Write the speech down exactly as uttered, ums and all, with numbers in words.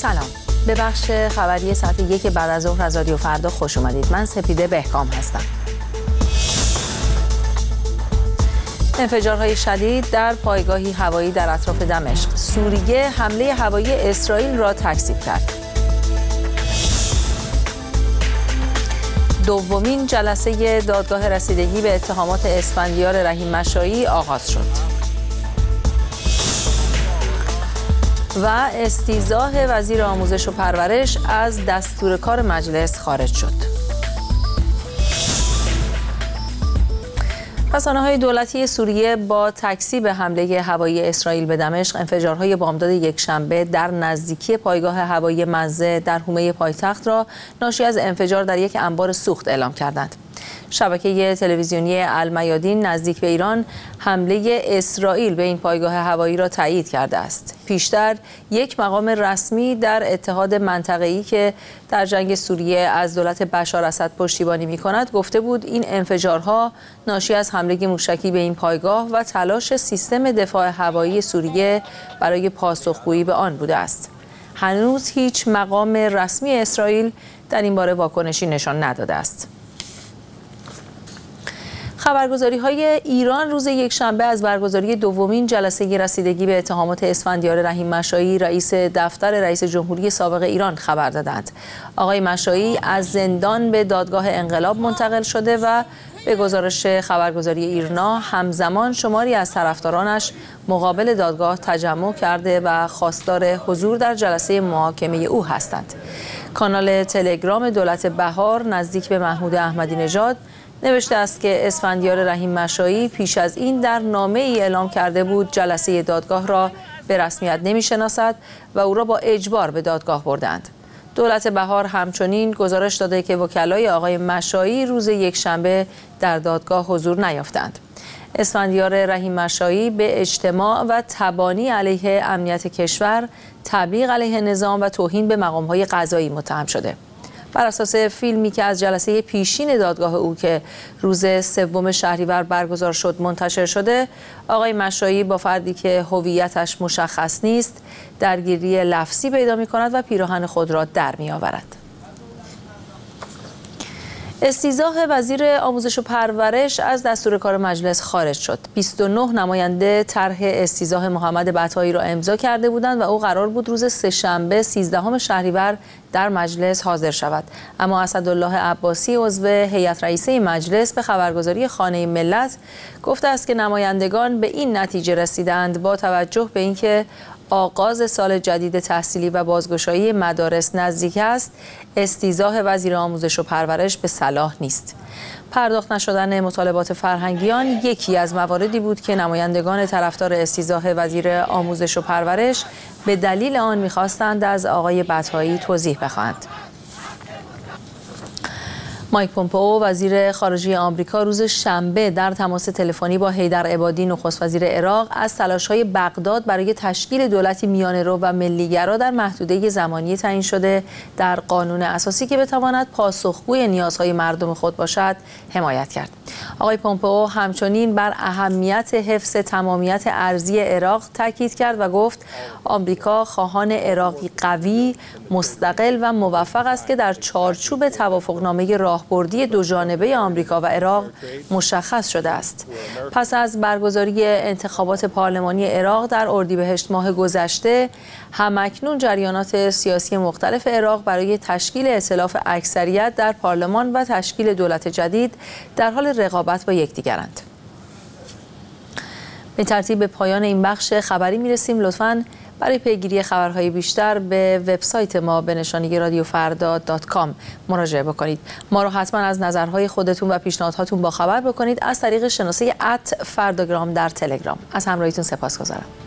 سلام، به بخش خبری ساعت یک بعد از ظهر از رادیو فردا خوش اومدید. من سپیده بهکام هستم. انفجارهای شدید در پایگاهی هوایی در اطراف دمشق. سوریه حمله هوایی اسرائیل را تکذیب کرد. دومین جلسه دادگاه رسیدگی به اتهامات اسفندیار رحیم مشایی آغاز شد. و استیضاح وزیر آموزش و پرورش از دستور کار مجلس خارج شد. رسانه‌های دولتی سوریه با تکذیب حمله هوایی اسرائیل به دمشق، انفجارهای بامداد یکشنبه در نزدیکی پایگاه هوایی منزه در حومه پایتخت را ناشی از انفجار در یک انبار سوخت اعلام کردند. شبکه تلویزیونی المیادین نزدیک به ایران حمله اسرائیل به این پایگاه هوایی را تایید کرده است. پیشتر یک مقام رسمی در اتحاد منطقه‌ای که در جنگ سوریه از دولت بشار اسد پشتیبانی می‌کند گفته بود این انفجارها ناشی از حمله موشکی به این پایگاه و تلاش سیستم دفاع هوایی سوریه برای پاسخگویی به آن بوده است. هنوز هیچ مقام رسمی اسرائیل در این باره واکنشی نشان نداده است. خبرگزاری‌های ایران روز یکشنبه از برگزاری دومین جلسه رسیدگی به اتهامات اسفندیار رحیم مشایی رئیس دفتر رئیس جمهوری سابق ایران خبر دادند. آقای مشایی از زندان به دادگاه انقلاب منتقل شده و به گزارش خبرگزاری ایرنا همزمان شماری از طرفدارانش مقابل دادگاه تجمع کرده و خواستار حضور در جلسه محاکمه او هستند. کانال تلگرام دولت بهار نزدیک به محمود احمدی نژاد نوشته است که اسفندیار رحیم مشایی پیش از این در نامه‌ای اعلام کرده بود جلسه دادگاه را به رسمیت نمی‌شناسد و او را با اجبار به دادگاه بردند. دولت بهار همچنین گزارش داده که وکلای آقای مشایی روز یکشنبه در دادگاه حضور نیافتند. اسفندیار رحیم مشایی به اجتماع و تبانی علیه امنیت کشور، تبلیغ علیه نظام و توهین به مقام‌های قضایی متهم شده. بر اساس فیلمی که از جلسه پیشین دادگاه او که روز سوم شهریور برگزار شد منتشر شده، آقای مشایی با فردی که هویتش مشخص نیست درگیری لفظی پیدا می‌کند و پیراهن خود را در می‌آورد. استیضاح وزیر آموزش و پرورش از دستور کار مجلس خارج شد. بیست و نه نماینده طرح استیضاح محمد بطایی را امضا کرده بودند و او قرار بود روز سه‌شنبه سیزدهم شهریور در مجلس حاضر شود، اما اسدالله عباسی عضو هیئت رئیسه مجلس به خبرگزاری خانه ملت گفته است که نمایندگان به این نتیجه رسیدند با توجه به اینکه آغاز سال جدید تحصیلی و بازگشایی مدارس نزدیک است، استیضاح وزیر آموزش و پرورش به صلاح نیست. پرداخت نشدن مطالبات فرهنگیان یکی از مواردی بود که نمایندگان طرفدار استیضاح وزیر آموزش و پرورش به دلیل آن می‌خواستند از آقای بطایی توضیح بخواهند. مایک پومپئو وزیر خارجه آمریکا روز شنبه در تماس تلفنی با حیدر عبادی نخست وزیر عراق از تلاش‌های بغداد برای تشکیل دولتی میانه‌رو و ملی‌گرا در محدوده زمانی تعیین شده در قانون اساسی که بتواند پاسخگوی نیازهای مردم خود باشد حمایت کرد. آقای پومپئو همچنین بر اهمیت حفظ تمامیت ارضی عراق تاکید کرد و گفت آمریکا خواهان عراقی قوی، مستقل و موفق است که در چارچوب توافقنامه راهبردی دو جانبه آمریکا و عراق مشخص شده است. پس از برگزاری انتخابات پارلمانی عراق در اردیبهشت ماه گذشته، همکنون جریانات سیاسی مختلف عراق برای تشکیل ائتلاف اکثریت در پارلمان و تشکیل دولت جدید در حال رقابت با یکدیگرند. به ترتیب به پایان این بخش خبری میرسیم. لطفاً برای پیگیری خبرهای بیشتر به وبسایت ما به نشانی رادیو فردا دات کام مراجعه بکنید. ما رو حتما از نظرهای خودتون و پیشنهادهاتون باخبر بکنید از طریق شناسه ات فرداگرام در تلگرام. از همراهیتون سپاسگزارم.